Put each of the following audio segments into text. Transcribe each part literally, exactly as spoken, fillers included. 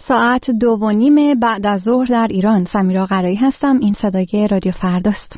ساعت دو و نیم بعد از ظهر در ایران. سمیرا قرایی هستم. این صدای رادیو فرداست.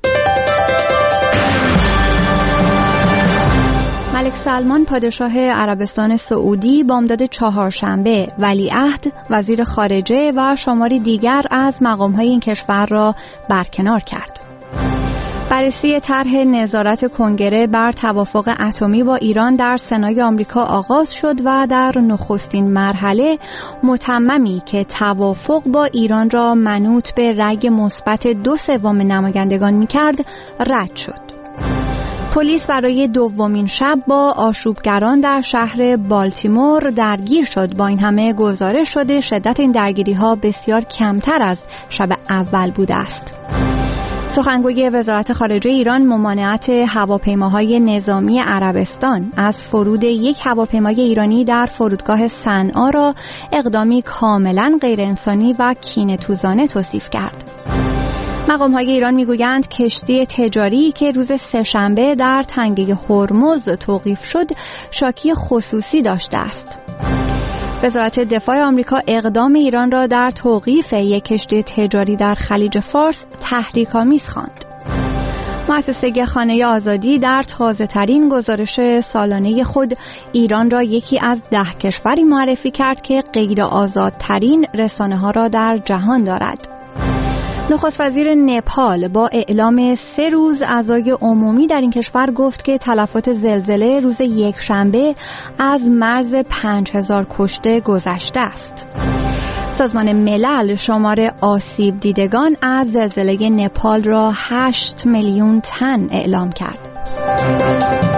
ملک سلمان پادشاه عربستان سعودی بامداد چهارشنبه ولیعهد، وزیر خارجه و شماری دیگر از مقام‌های این کشور را برکنار کرد. بررسی طرح نظارت کنگره بر توافق اتمی با ایران در سنای آمریکا آغاز شد و در نخستین مرحله متممی که توافق با ایران را منوط به رأی مثبت دو سوم نمایندگان می‌کرد رد شد. پلیس برای دومین شب با آشوبگران در شهر بالتیمور درگیر شد. با این همه گزارش شده شدت این درگیری‌ها بسیار کمتر از شب اول بوده است. سخنگوی وزارت خارجه ایران ممانعت هواپیماهای نظامی عربستان از فرود یک هواپیمای ایرانی در فرودگاه صنعا را اقدامی کاملا غیرانسانی و کینه‌توزانه توصیف کرد. مقام‌های ایران می‌گویند کشتی تجاری که روز سه‌شنبه در تنگه هرمز توقیف شد شاکی خصوصی داشته است. وزارت دفاع آمریکا اقدام ایران را در توقیف یک کشتی تجاری در خلیج فارس تحریک‌آمیز خواند. مؤسسه خانه آزادی در تازه‌ترین گزارش سالانه خود ایران را یکی از ده کشوری معرفی کرد که غیر آزادترین رسانه‌ها را در جهان دارد. نخست وزیر نپال با اعلام سه روز عزای عمومی در این کشور گفت که تلفات زلزله روز یکشنبه از مرز پنج هزار کشته گذشته است. سازمان ملل شمار آسیب دیدگان از زلزله نپال را هشت میلیون تن اعلام کرد.